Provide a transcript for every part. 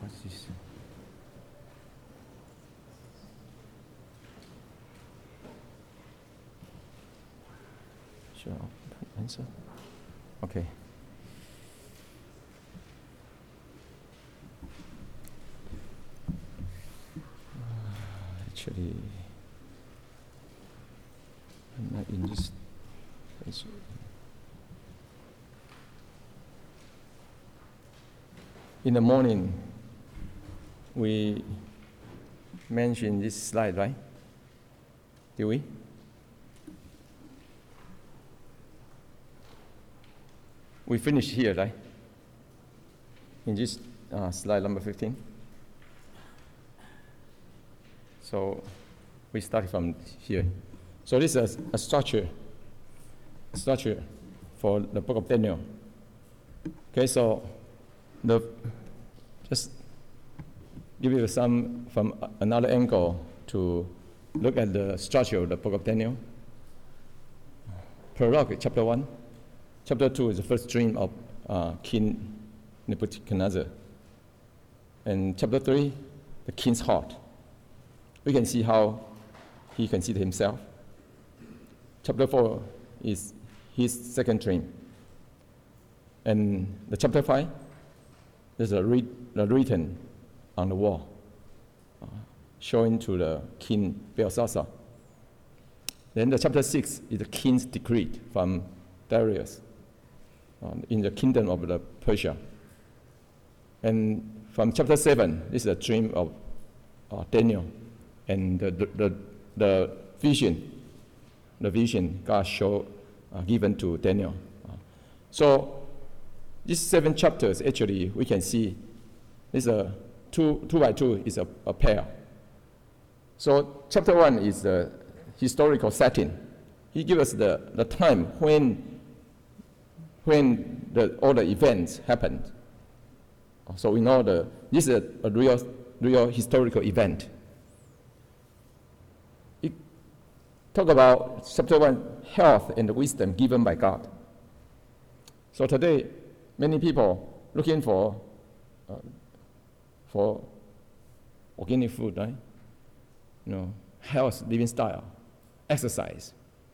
What's this? Sure, answer. Okay. Actually, I'm not in this. In the morning, we mentioned this slide, right? Did we? We finished here, right? In this slide number 15. So we start from here. So this is a structure for the book of Daniel. Okay, so just give you some from another angle to look at the structure of the book of Daniel. Prologue, chapter 1. Chapter 2 is the first dream of King Nebuchadnezzar. And chapter 3, the king's heart. We can see how he considered himself. Chapter 4 is his second dream. And the chapter 5 is written on the wall, showing to the king Belshazzar. Then the chapter 6 is the king's decree from Darius in the kingdom of the Persia. And from chapter 7, this is a dream of Daniel and the vision God showed given to Daniel. So these 7 chapters, actually, we can see this a two by two is a pair. So chapter 1 is the historical setting. He gives us the time when all the events happened. So we know this is a real historical event. It talk about chapter 1, health and wisdom given by God. So today, many people looking for organic food, right? Health, living style, exercise,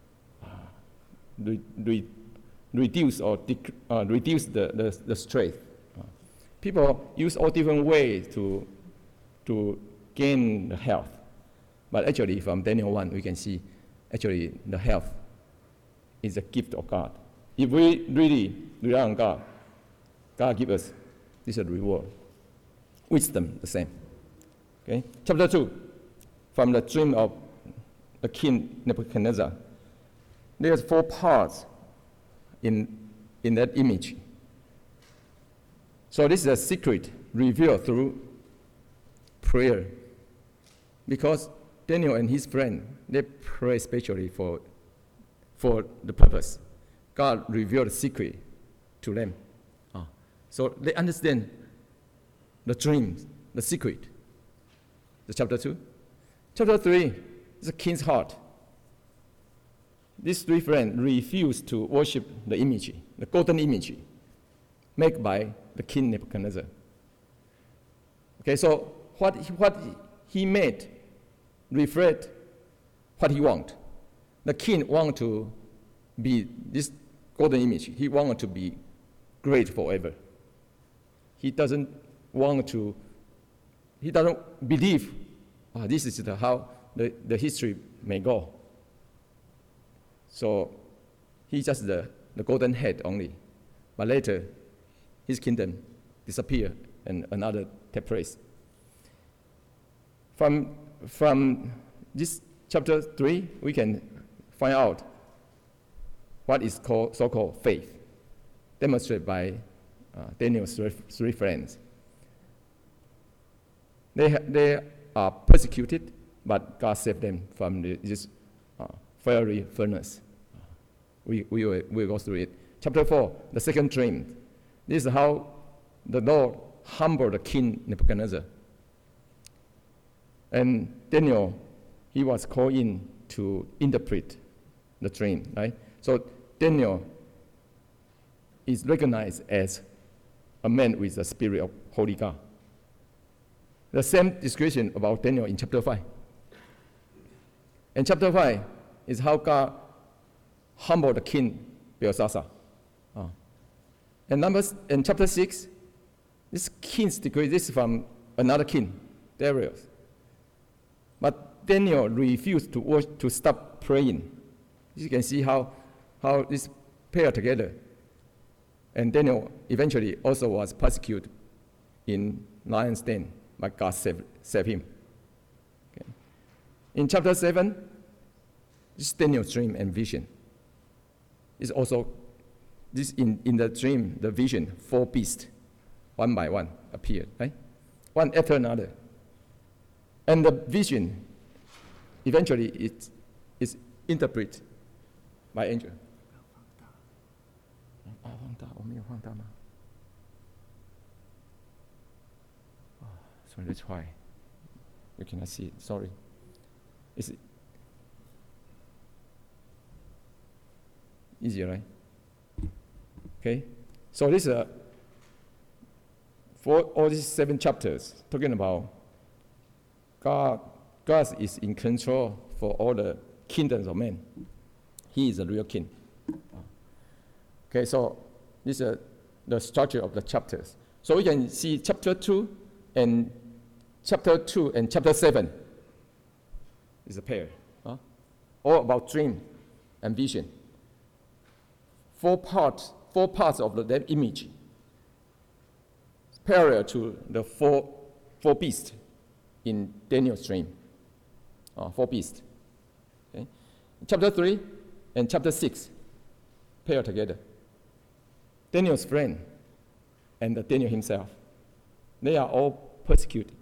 reduce the stress. People use all different ways to gain the health. But actually, from Daniel 1, we can see actually the health is a gift of God. If we really rely on God, God gives us this reward. Wisdom, the same. Okay. Chapter 2, from the dream of the king Nebuchadnezzar. There's 4 parts in that image. So this is a secret revealed through prayer. Because Daniel and his friend, they pray especially for the purpose. God revealed the secret to them. So they understand the dreams, the secret. The chapter 2. Chapter 3 is the king's heart. These 3 friends refused to worship the image, the golden image, made by the king Nebuchadnezzar. Okay, so what he made reflect what he want. The king want to be this golden image. He wanted to be great forever. He doesn't believe this is how the history may go. So he's just the golden head only. But later, his kingdom disappeared and another take place. From this chapter 3, we can find out what is called so-called faith, demonstrated by Daniel's 3 friends. They are persecuted, but God saved them from this fiery furnace. We will go through it. Chapter 4, the second dream. This is how the Lord humbled the king Nebuchadnezzar. And Daniel, he was called in to interpret the dream, right? So Daniel is recognized as a man with the spirit of holy God. the same description about Daniel in chapter 5. And chapter 5 is how God humbled the king Belshazzar. And chapter 6, this king's decree, this is from another king, Darius. But Daniel refused to stop praying. You can see how this pair together. And Daniel eventually also was persecuted in lion's den, but God saved him. Okay. In chapter 7, this Daniel's dream and vision is also this in the dream, the vision, 4 beasts, one by one appeared, right? One after another. And the vision eventually is interpreted by angel. So that's why you cannot see it. Sorry. It's easier, right? Okay. So this for all these 7 chapters talking about God is in control for all the kingdoms of men. He is a real king. Okay, so this is the structure of the chapters. So we can see chapter 2 and chapter 7 is a pair. All about dream and vision. 4 parts of that image parallel to the four beasts in Daniel's dream. 4 beasts. Okay. Chapter 3 and chapter 6 pair together. Daniel's friend and Daniel himself, they are all persecuted.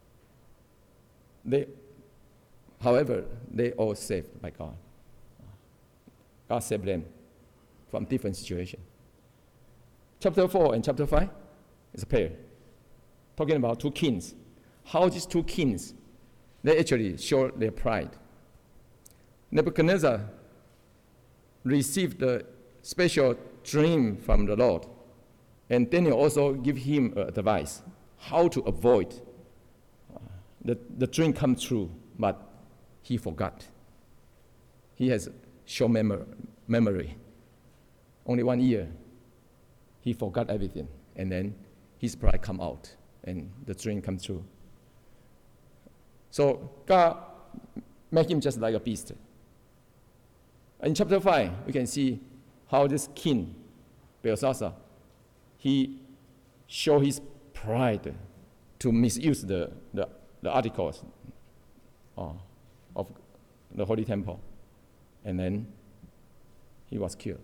However, they all saved by God. God saved them from different situations. Chapter 4 and chapter 5 is a pair, talking about 2 kings. How these 2 kings, they actually show their pride. Nebuchadnezzar received the special dream from the Lord, and Daniel also give him advice how to avoid the dream come true, but he forgot. He has short memory. Only 1 year, he forgot everything, and then his pride come out, and the dream come true. So God made him just like a beast. In chapter 5, we can see how this king, Belshazzar, he showed his pride to misuse the articles of the Holy Temple, and then he was killed.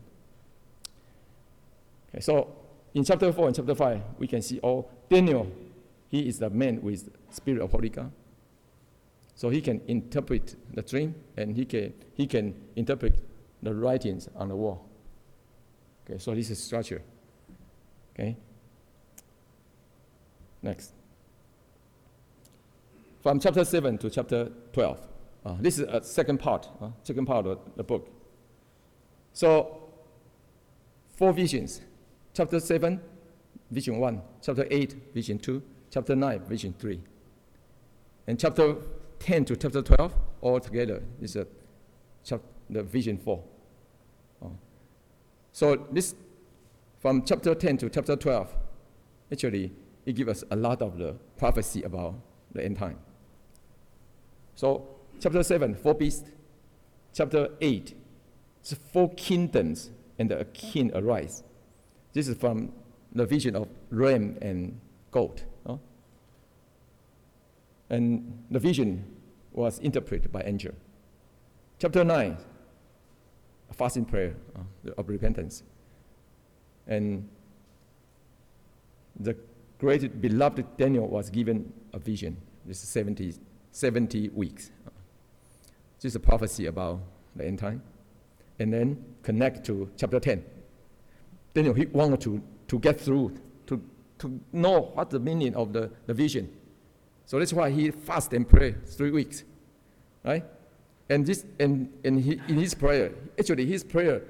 Okay, so in chapter 4 and chapter 5, we can see Daniel, he is the man with spirit of Holy God. So he can interpret the dream, and he can interpret the writings on the wall. Okay, so this is structure. Okay. Next. From chapter 7 to chapter 12. This is a second part of the book. So 4 visions. Chapter 7, vision 1. Chapter 8, vision 2. Chapter 9, vision 3. And chapter 10 to chapter 12, all together, is the vision 4. So this, from chapter 10 to chapter 12, actually, it gives us a lot of the prophecy about the end time. So chapter 7, 4 beasts. Chapter 8, 4 kingdoms, and a king arise. This is from the vision of ram and goat. And the vision was interpreted by angel. Chapter 9, a fasting prayer of repentance. And the great beloved Daniel was given a vision. This is 70 weeks. This is a prophecy about the end time. And then connect to chapter 10. Daniel, he wanted to get through, to know what the meaning of the vision. So that's why he fasted and prayed 3 weeks, right? And in his prayer, actually his prayer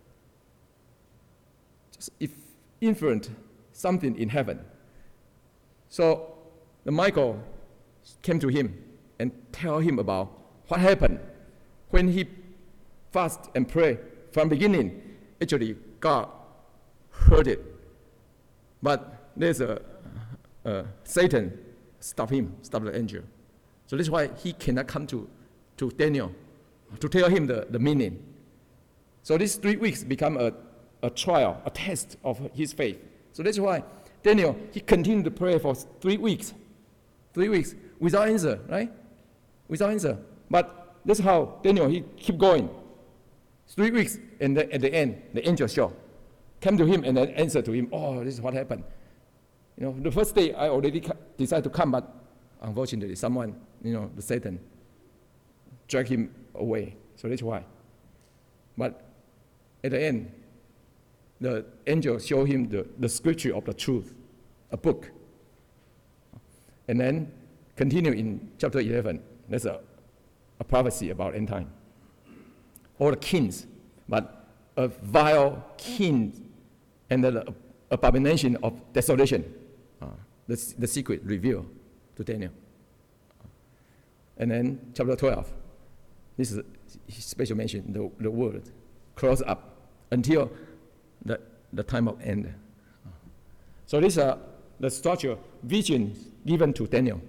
just influenced something in heaven. So the Michael, came to him and tell him about what happened when he fast and pray from beginning. Actually, God heard it, but there's Satan stop the angel. So that's why he cannot come to Daniel to tell him the meaning. So these 3 weeks become a trial, a test of his faith. So that's why Daniel, he continued to pray for 3 weeks. 3 weeks without answer, right? Without answer. But that's how Daniel, he keep going. 3 weeks, and then at the end, the angel came to him and then answered to him, oh, this is what happened. The first day I already decided to come, but unfortunately someone, the Satan, dragged him away. So that's why. But at the end, the angel showed him the scripture of the truth, a book. And then continue in chapter 11. There's a prophecy about end time. All the kings, but a vile king and the abomination of desolation. The secret revealed to Daniel. And then chapter 12. This is a special mention, the word close up until the time of end. So these are the structure, vision given to Daniel.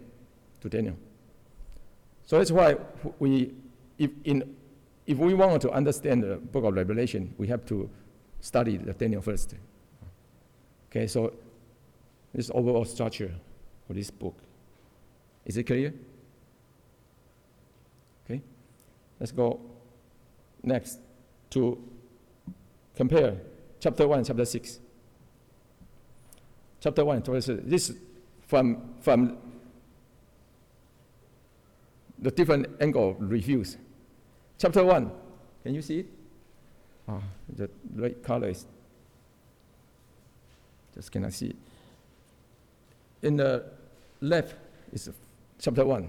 So that's why if we want to understand the book of Revelation, we have to study the Daniel first. Okay, so this overall structure for this book. Is it clear? Okay, let's go next to compare chapter 1 and chapter 6. Chapter 1 and chapter 6. This from the different angle of reviews. Chapter 1, can you see it? The red color is just cannot see it. In the left is chapter 1.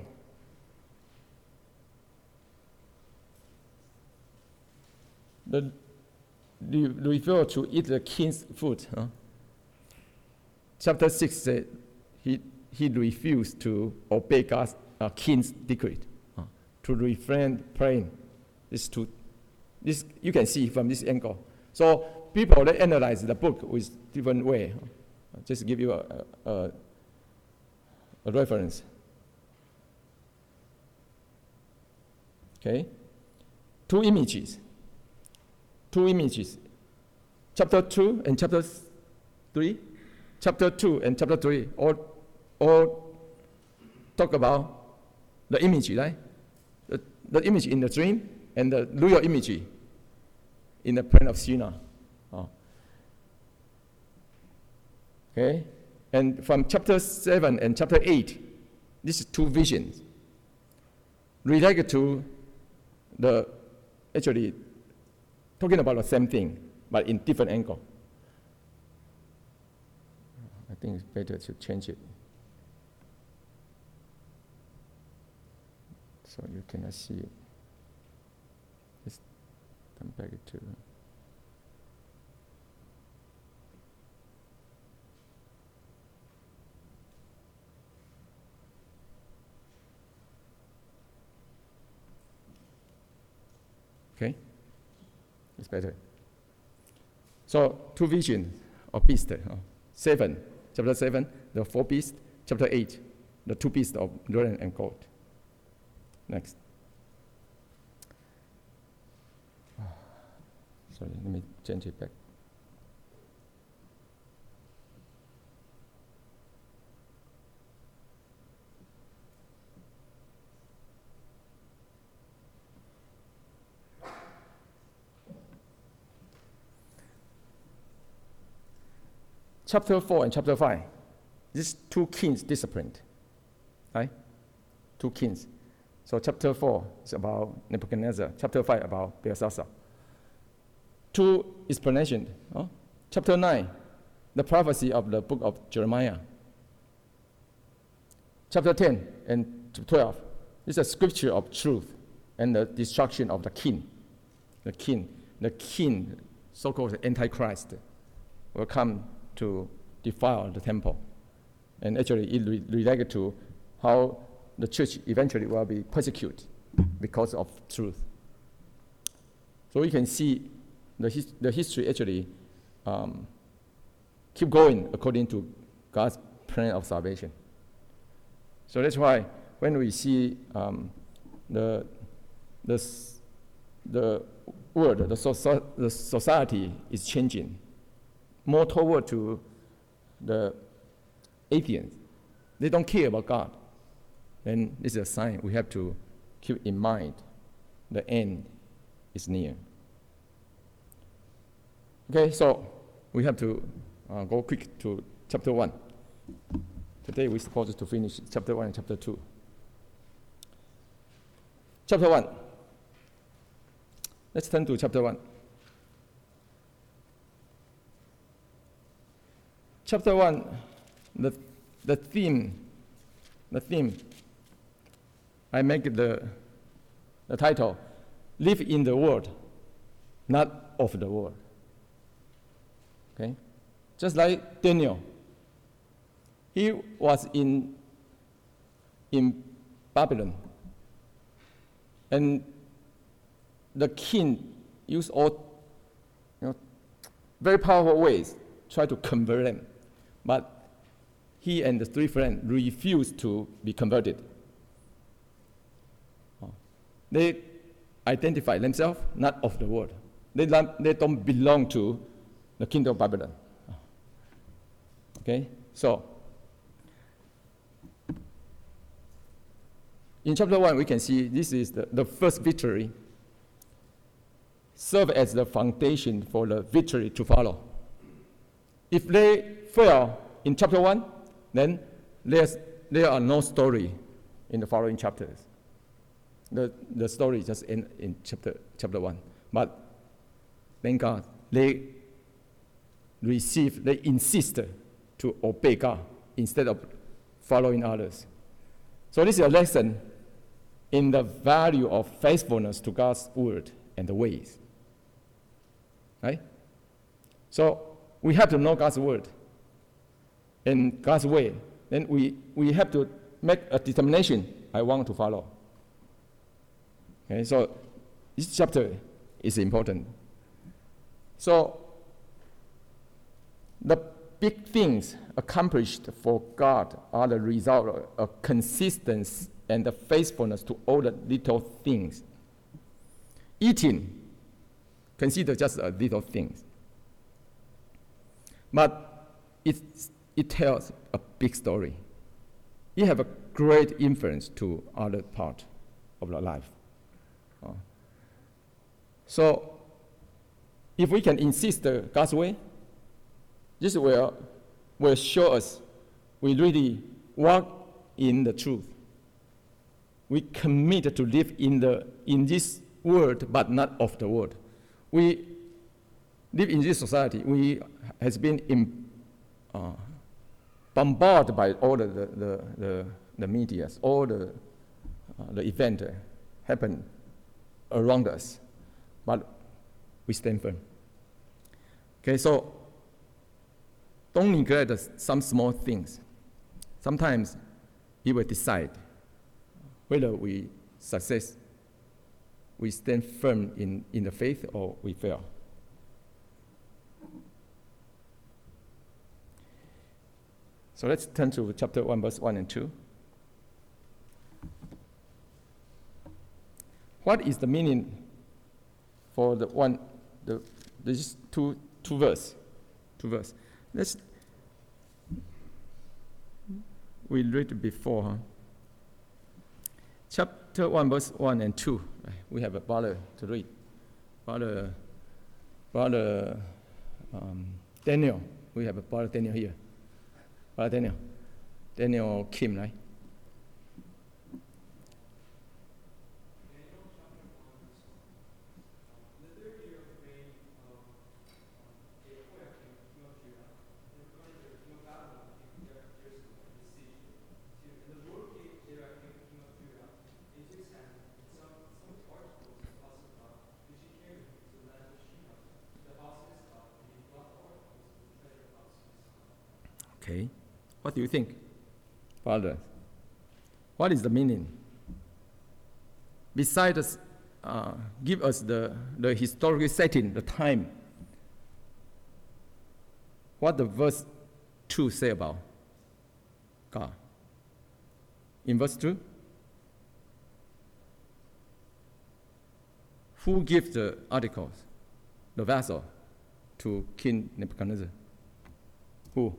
The refer to eat the king's food. Chapter 6 said he refused to obey God's king's decree, to refrain praying. This you can see from this angle. So people, they analyze the book with different way. Just to give you a reference. Okay, two images. Chapter 2 and chapter 3. Chapter 2 and chapter 3 all talk about the image, right? The image in the dream and the real image in the plain of Shinar. Okay? And from chapter 7 and chapter 8, these two visions related to actually talking about the same thing, but in different angle. I think it's better to change it so you cannot see it. Let's come back to. Okay, it's better. So two visions of beasts. Chapter 7, the 4 beasts. Chapter 8, the 2 beasts of red and gold. Next. Sorry, let me change it back. Chapter 4 and chapter 5, these two kings disciplined, right? Two kings. So chapter 4 is about Nebuchadnezzar. Chapter 5 about Belshazzar. Two explanations. Chapter 9, the prophecy of the book of Jeremiah. Chapter 10 and 12 is a scripture of truth and the destruction of the king. The king, so-called Antichrist, will come to defile the temple. And actually it related to how the church eventually will be persecuted because of truth. So we can see the history actually keep going according to God's plan of salvation. So that's why when we see the world, the society is changing more toward to the atheists. They don't care about God. Then this is a sign we have to keep in mind. The end is near. Okay, so we have to go quick to chapter 1. Today we're supposed to finish chapter 1 and chapter 2. Chapter 1. Let's turn to chapter 1. Chapter 1, the theme, I make the title, Live in the World, Not of the World. Okay? Just like Daniel. He was in Babylon. And the king used all very powerful ways try to convert them. But he and the three friends refused to be converted. They identify themselves not of the world. They don't belong to the kingdom of Babylon. Okay? So, in chapter 1, we can see this is the first victory, serve as the foundation for the victory to follow. If they fail in chapter 1, then there are no story in the following chapters. The story just ends in chapter 1. But thank God, they insist to obey God instead of following others. So this is a lesson in the value of faithfulness to God's word and the ways. Right? So we have to know God's word and God's way. Then we have to make a determination, I want to follow. Okay, so this chapter is important. So the big things accomplished for God are the result of consistency and the faithfulness to all the little things. Eating, consider just a little things. But it tells a big story. It has a great influence to other part of the life. So, if we can insist God's way, this will show us we really walk in the truth. We commit to live in this world, but not of the world. We live in this society. We has been bombarded by all the media, all the event happen around us, but we stand firm. Okay, so don't neglect some small things. Sometimes it will decide whether we success, we stand firm in the faith, or we fail. So let's turn to chapter 1, verse 1 and 2. What is the meaning for these two verse? We read before, huh? Chapter 1, verse 1 and 2. We have a brother to read. Brother Daniel. We have a brother Daniel here. Brother Daniel Kim, right? Okay. What do you think, Father? What is the meaning? Besides, give us the historical setting, the time. What the verse 2 say about God? In verse 2, who gives the articles, the vessel, to King Nebuchadnezzar? Who?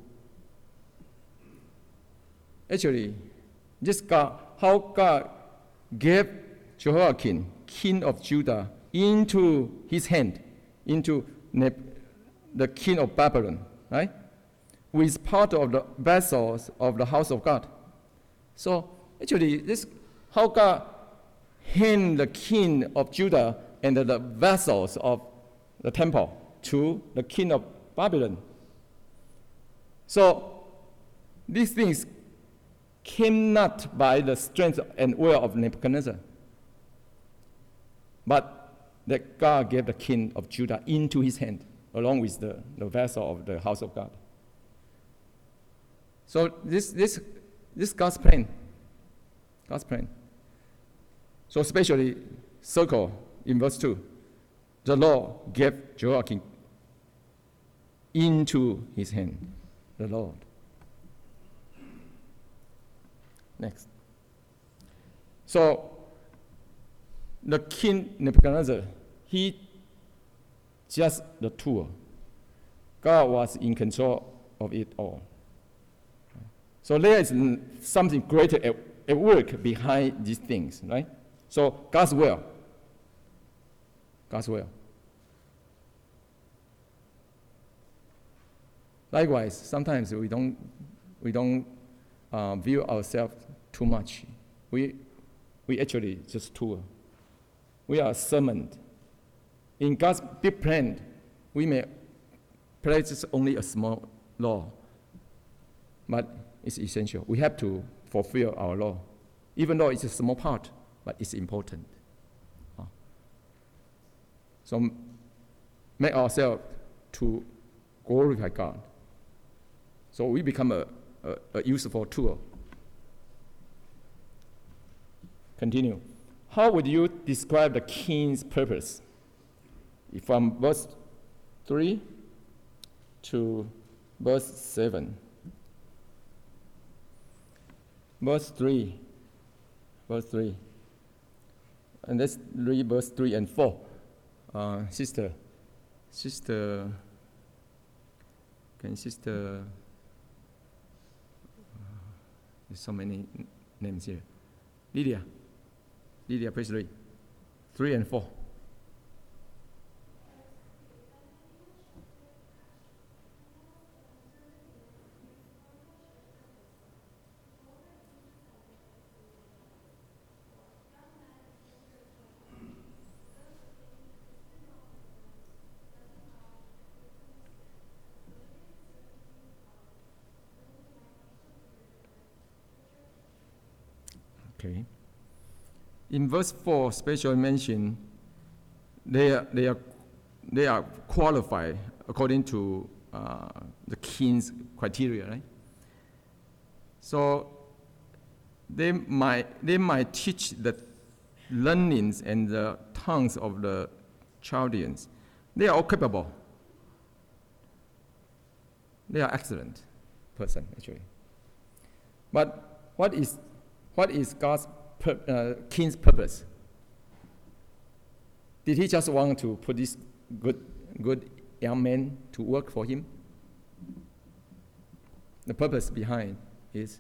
Actually, this God, how God gave Jehoiakim, king of Judah, into his hand, into the king of Babylon, right? Who is part of the vessels of the house of God. So actually, this how God hand the king of Judah and the vessels of the temple to the king of Babylon. So these things came not by the strength and will of Nebuchadnezzar, but that God gave the king of Judah into his hand, along with the vessel of the house of God. So this God's plan. God's plan. So especially circle in verse 2. The Lord gave Jehoiakim into his hand. The Lord. Next. So the king Nebuchadnezzar, he just the tool. God was in control of it all. So there is something greater at work behind these things, right? So God's will. God's will. Likewise, sometimes we don't view ourselves too much. We actually just tool. We are summoned. In God's big plan, we may play just only a small role, but it's essential. We have to fulfill our law, even though it's a small part, but it's important. So make ourselves to glorify God. So we become a useful tool. Continue. How would you describe the king's purpose? From verse 3 to verse 7. Verse 3. And let's read verse 3 and 4. Sister, there's so many names here. Lydia, please read 3 and 4. Okay. In verse 4, special mention, they are qualified according to the king's criteria, right? So they might teach the learnings and the tongues of the Chaldeans. They are all capable. They are excellent person actually. But what is God's king's purpose? Did he just want to put this good young man to work for him? The purpose behind is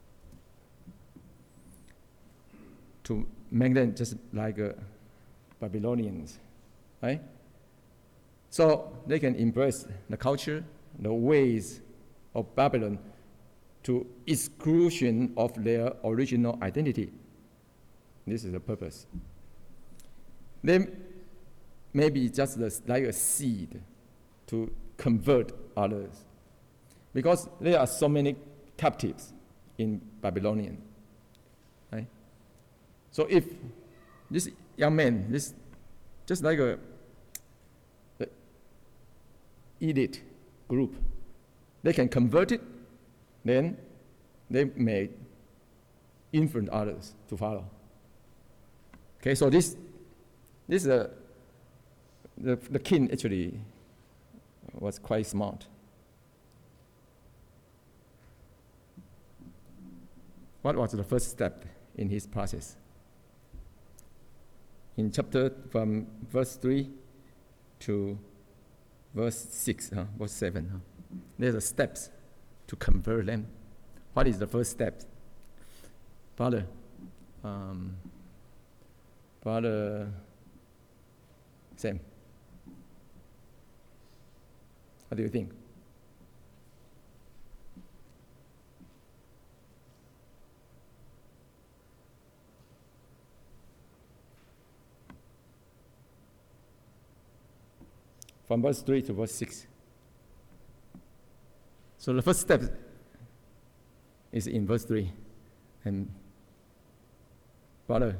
to make them just like Babylonians, right? So they can embrace the culture, the ways of Babylon to exclusion of their original identity. This is the purpose. They may be just like a seed to convert others, because there are so many captives in Babylonian. Right? So if this young man, this just like the elite group, they can convert it, then they may influence others to follow. Okay, so this the king actually was quite smart. What was the first step in his process? In chapter from verse 3 to verse 6, verse 7, there's the steps to convert them. What is the first step? Father Sam, what do you think? From verse 3 to verse 6. So the first step is in verse 3. And brother,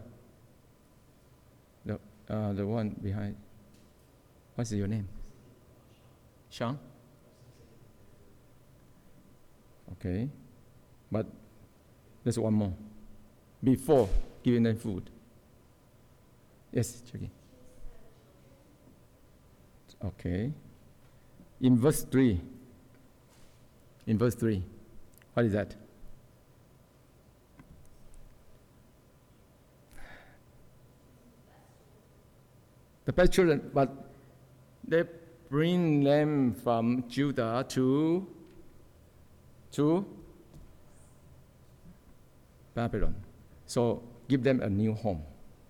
the one behind, what's your name? Sean? Okay. But there's one more. Before giving them food. Yes, Jackie. Okay. In verse 3, what is that? The best children, but they bring them from Judah to Babylon. So give them a new home.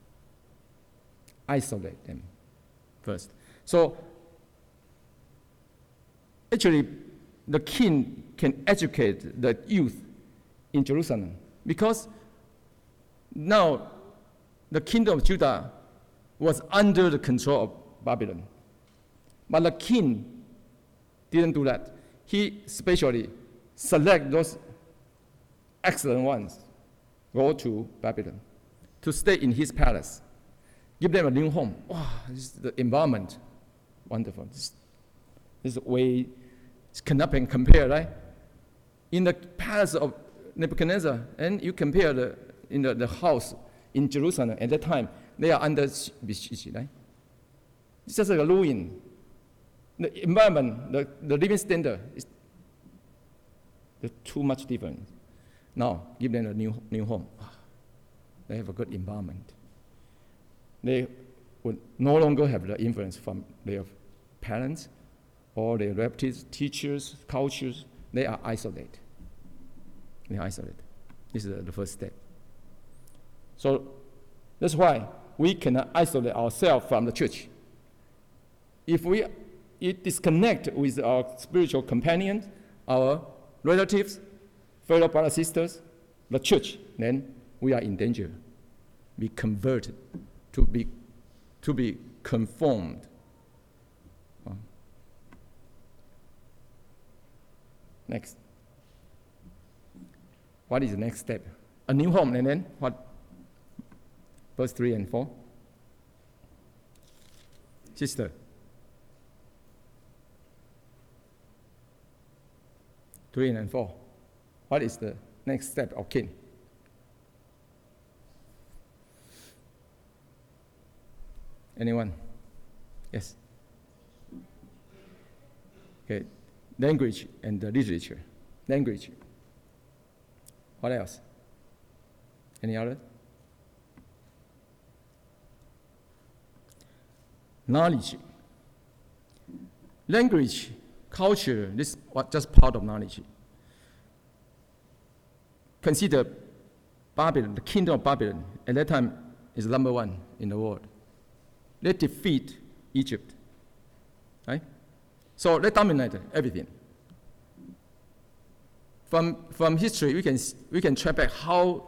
Isolate them first. So actually, the king can educate the youth in Jerusalem because now the kingdom of Judah was under the control of Babylon. But the king didn't do that. He specially select those excellent ones, go to Babylon, to stay in his palace, give them a new home. Wow, this is the environment, wonderful. This is the way cannot be compared, right? In the palace of Nebuchadnezzar, and you compare the house in Jerusalem at that time, they are under siege, right? It's just like a ruin. The environment, the living standard is too much different. Now, give them a new home. They have a good environment. They would no longer have the influence from their parents or their relatives, teachers, cultures. They are isolated. They are isolated. This is the first step. So that's why we cannot isolate ourselves from the church. If we disconnect with our spiritual companions, our relatives, fellow brothers and sisters, the church, then we are in danger. Be converted, to be conformed. Next. What is the next step? A new home, and then what? Verse 3 and 4. Sister. 3 and 4. What is the next step of king? Anyone? Yes. Okay. Language and the literature. Language. What else? Any other? Knowledge. Language, culture, this is just part of knowledge. Consider Babylon, the kingdom of Babylon, at that time is number one in the world. They defeat Egypt, right? So they dominated everything. From history, we can track back how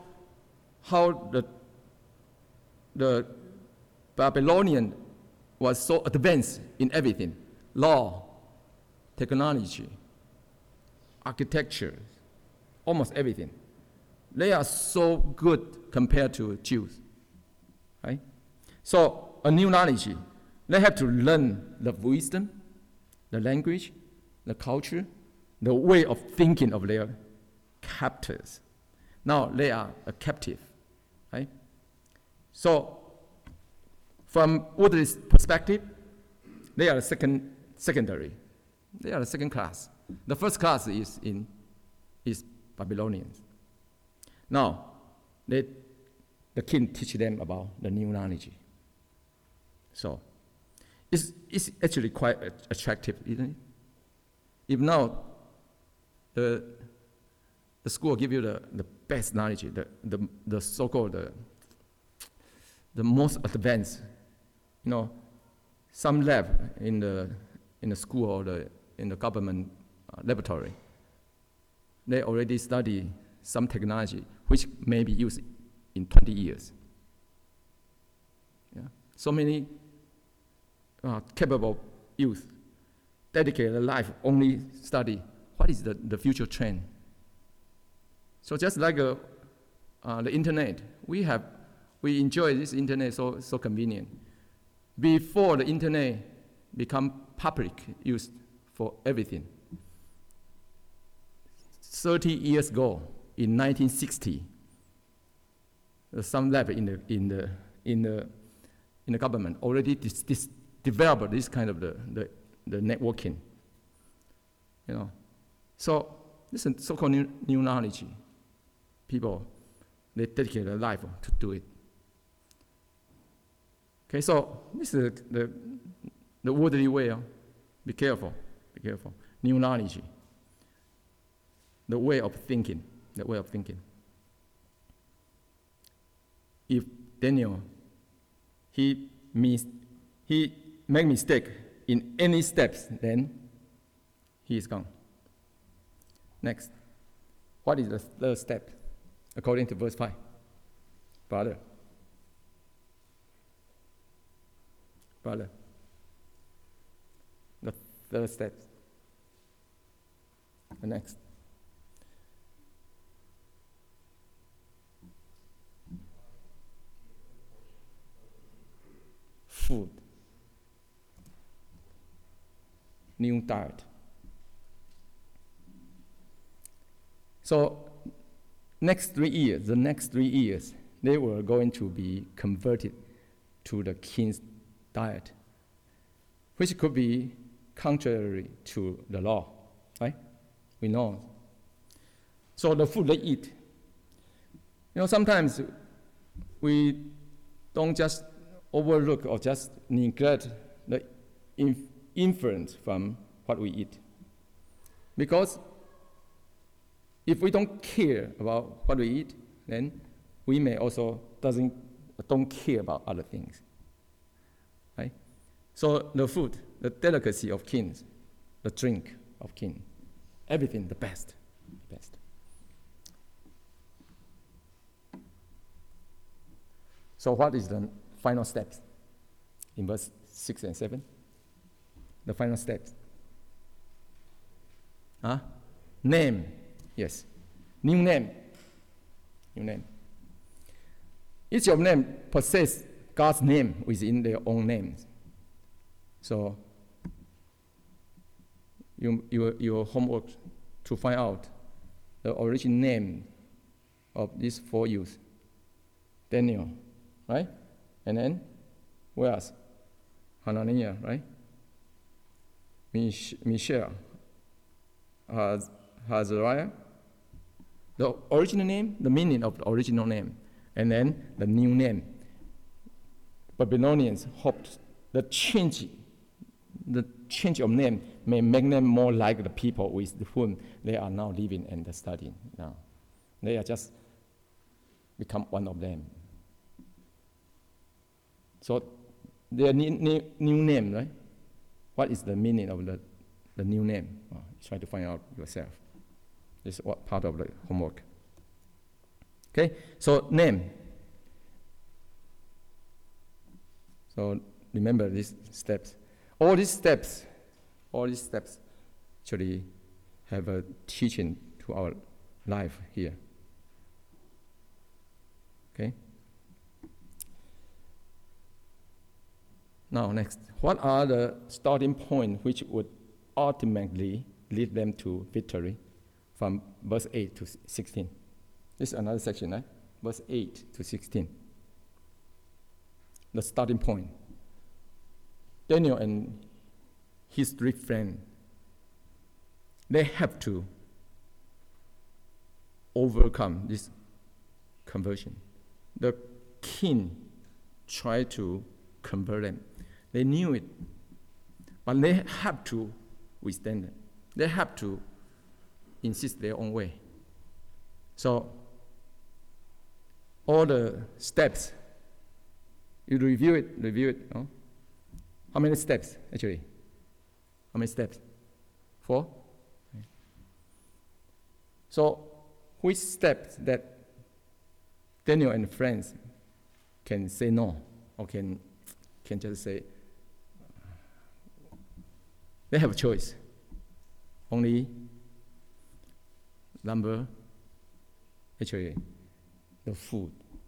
the Babylonian was so advanced in everything: law, technology, architecture, almost everything. They are so good compared to Jews, right? So a new knowledge, they have to learn the wisdom, the language, the culture, the way of thinking of their captors. Now they are a captive, right? So from Woodley's perspective, they are secondary. They are the second class. The first class is Babylonians. Now, the king teach them about the new knowledge. So, it's actually quite attractive, isn't it? If now the school give you the best knowledge, the so-called the most advanced, some lab in the school or in the government laboratory, they already study some technology which may be used in 20 years. Yeah. So many capable youth dedicate their life only study what is the future trend. So just like the internet, we enjoy this internet so convenient. Before the internet become public use for everything, 30 years ago, in 1960, some lab in the government already developed this kind of the networking. So this is so-called new knowledge. People, they dedicate their life to do it. Okay, so this is the worldly way. Be careful. New knowledge. The way of thinking. If Daniel, he make mistake in any steps, then he is gone. Next, what is the third step? According to verse 5. Brother. The third step. The next. Food. New diet. So the next 3 years, they were going to be converted to the king's diet, which could be contrary to the law, right? We know. So the food they eat. Sometimes we don't just overlook or just neglect the influence from what we eat. Because if we don't care about what we eat, then we may also don't care about other things. Right? So the food, the delicacy of kings, the drink of king, everything the best. So what is the final steps in verse 6 and 7? The final steps. Name. Yes. New name. Each of them possess God's name within their own names. So your homework to find out the original name of these 4 youths. Daniel, right? And then, where else? Hananiah, right? Mishael, Azariah. The original name, the meaning of the original name, and then the new name. Babylonians hoped the change of name may make them more like the people with whom they are now living and studying now. They are just become one of them. So their new name, right? What is the meaning of the new name? Try to find out yourself. This is what part of the homework. Okay, so name. So remember these steps. All these steps actually have a teaching to our life here. Okay. Now next, what are the starting points which would ultimately lead them to victory from verse 8 to 16? This is another section, right? Verse 8 to 16. The starting point. Daniel and his three friends, they have to overcome this conversion. The king tried to convert them. They knew it, but they have to withstand it. They have to insist their own way. So, all the steps, you review it. No? How many steps, actually? How many steps? 4? Okay. So, which steps that Daniel and friends can say no, or can just say, they have a choice. Only number, actually, the food.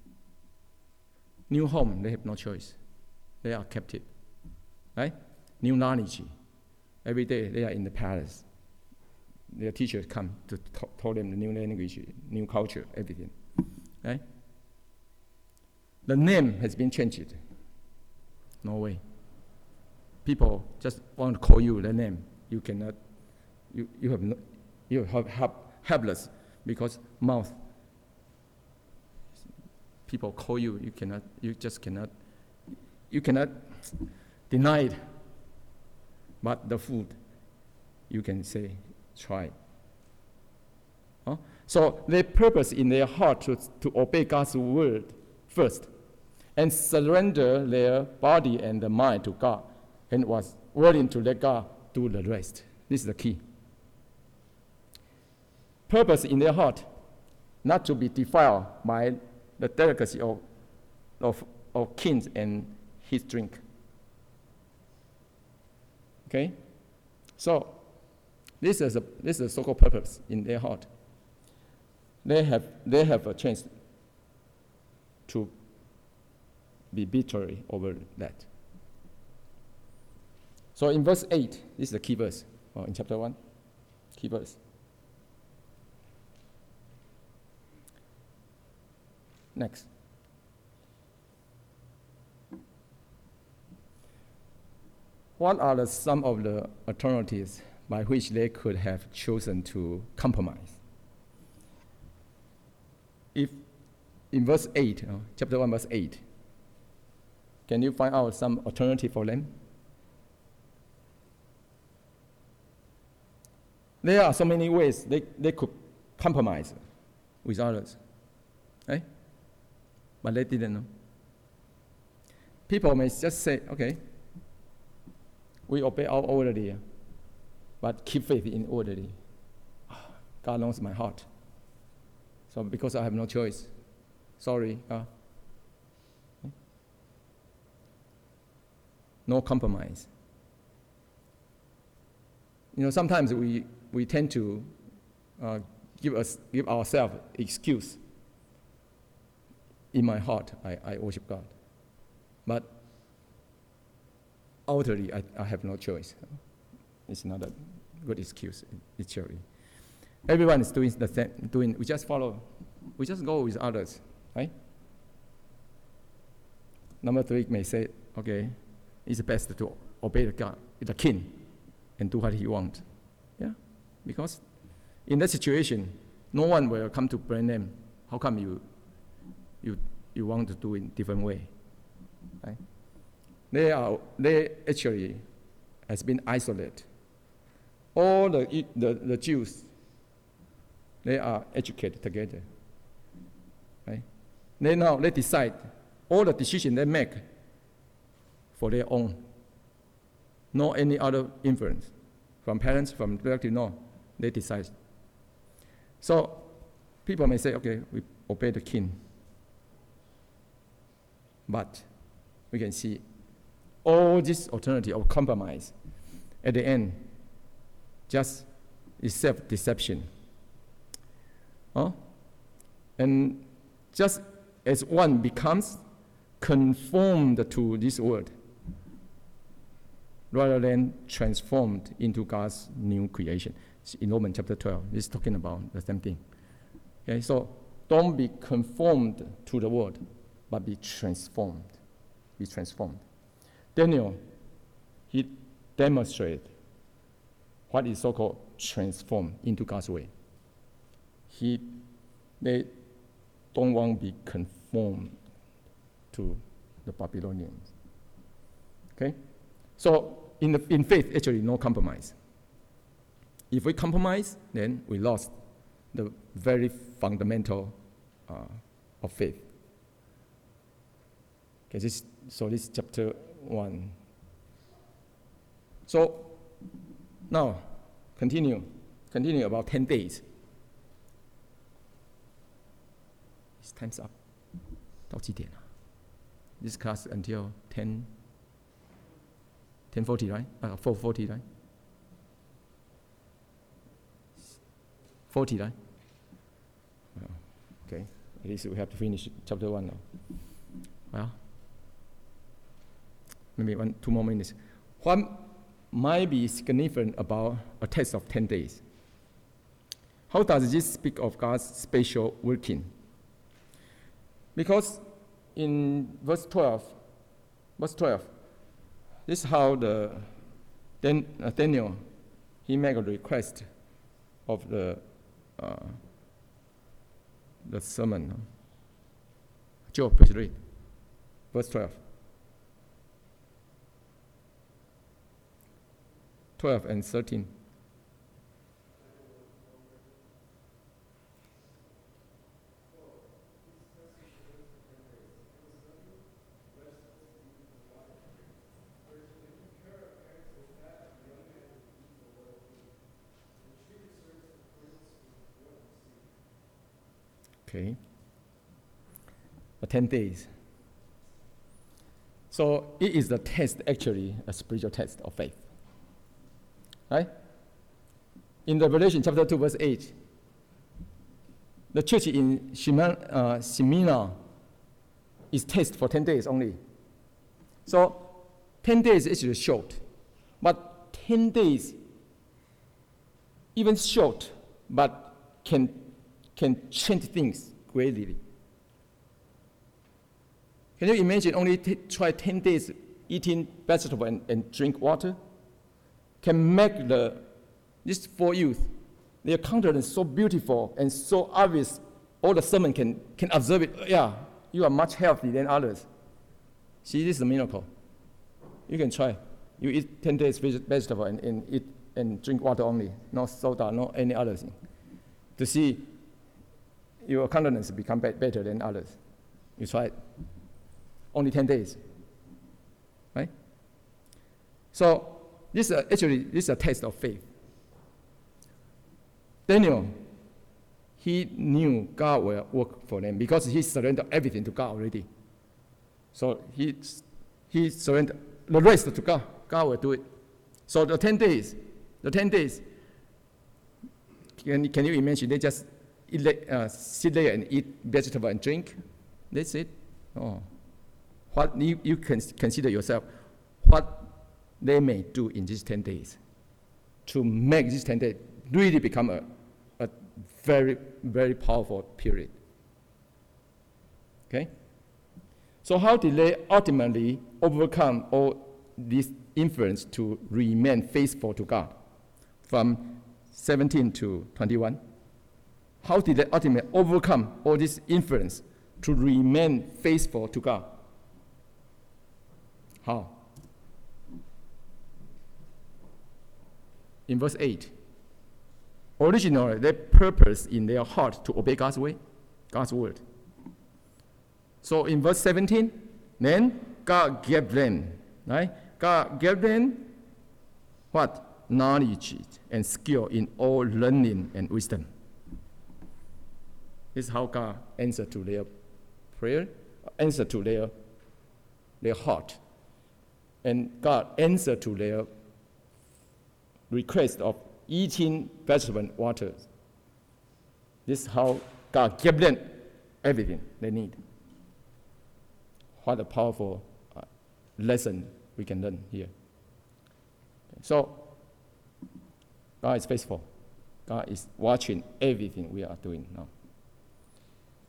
New home, they have no choice. They are captive, right? New knowledge. Every day they are in the palace. Their teachers come to tell them the new language, new culture, everything, right? The name has been changed. No way. People just want to call you the name. You cannot. You have helpless because mouth. People call you. You cannot. You just cannot. You cannot deny it. But the food, you can say, try. Huh? So they purpose in their heart to obey God's word first, and surrender their body and the mind to God, and was willing to let God do the rest. This is the key. Purpose in their heart, not to be defiled by the delicacy of kings and his drink. Okay? So, this is a so-called purpose in their heart. They have a chance to be victory over that. So in verse 8, this is the key verse, in chapter 1, key verse. Next. What are some of the alternatives by which they could have chosen to compromise? If in verse 8, chapter 1, verse 8, can you find out some alternative for them? There are so many ways they could compromise with others, right? But they didn't know. People may just say, okay, we obey our orderly, but keep faith in orderly. God knows my heart. So because I have no choice, sorry, God. No compromise. Sometimes we tend to give ourselves excuse. In my heart, I worship God. But outwardly, I have no choice. It's not a good excuse, literally. Everyone is doing the same. We just follow. We just go with others, right? Number 3 may say, okay, it's best to obey the king, and do what he wants. Yeah, because in that situation, no one will come to blame them. How come you want to do it in different way? Right? They actually has been isolated. All the Jews, they are educated together. Right? They decide all the decisions they make for their own. No any other influence from parents, from relative, no. They decide. So people may say, okay, we obey the king. But we can see all this alternative of compromise at the end just is self-deception. And just as one becomes conformed to this world rather than transformed into God's new creation. In Romans chapter 12, it's talking about the same thing. Okay, so Don't be conformed to the world, but be transformed. Be transformed. Daniel, he demonstrated what is so-called transformed into God's way. They don't want to be conformed to the Babylonians. Okay? So in faith, actually, no compromise. If we compromise, then we lost the very fundamental of faith. Okay, this is chapter 1. So now, continue about 10 days. It's time's up. 到几点啊? This class until 10:40, right? 4:40, right? 40, right? Okay, at least we have to finish chapter 1 now. Well, maybe 2 more minutes. What might be significant about a test of 10 days? How does this speak of God's special working? Because in verse 12, this is how Daniel, he made a request of the sermon. Joe, please read. Verse 12. 12 and 13. Okay. 10 days. So it is the test, actually, a spiritual test of faith. Right? In Revelation chapter 2, verse 8, the church in Smyrna is tested for 10 days only. So 10 days is actually short. But 10 days, even short, but can change things greatly. Can you imagine only try 10 days eating vegetable and drink water? Can make these 4 youth, their countenance so beautiful and so obvious, all the sermon can observe it. Yeah, you are much healthier than others. See, this is a miracle. You can try. You eat 10 days vegetable and eat and drink water only, no soda, no any other thing. To see your countenance become better than others. You try it. Only 10 days. Right? So, this is a test of faith. Daniel, he knew God will work for them because he surrendered everything to God already. So he surrendered the rest to God. God will do it. So the 10 days, can you imagine? They just sit there and eat vegetable and drink. That's it. Oh, what you can consider yourself, what they may do in these 10 days to make these 10 days really become a very, very powerful period. Okay? So how did they ultimately overcome all this influence to remain faithful to God? From 17 to 21. How did they ultimately overcome all this influence to remain faithful to God? How? In verse 8, originally they purpose in their heart to obey God's way, God's word. So in verse 17, then God gave them, right? God gave them what? Knowledge and skill in all learning and wisdom. This is how God answered to their prayer, answered to their heart. And God answered to their request of eating vegetable and water. This is how God gave them everything they need. What a powerful lesson we can learn here. So, God is faithful. God is watching everything we are doing now.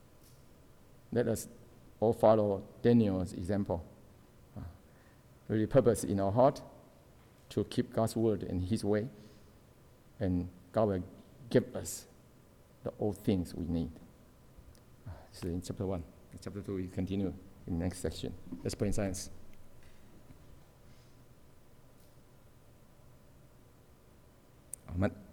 Let us all follow Daniel's example. Really purpose in our heart to keep God's word and His way, and God will give us all things we need. This is in chapter 1. In chapter 2, we continue in the next section. Let's pray in silence. Amen.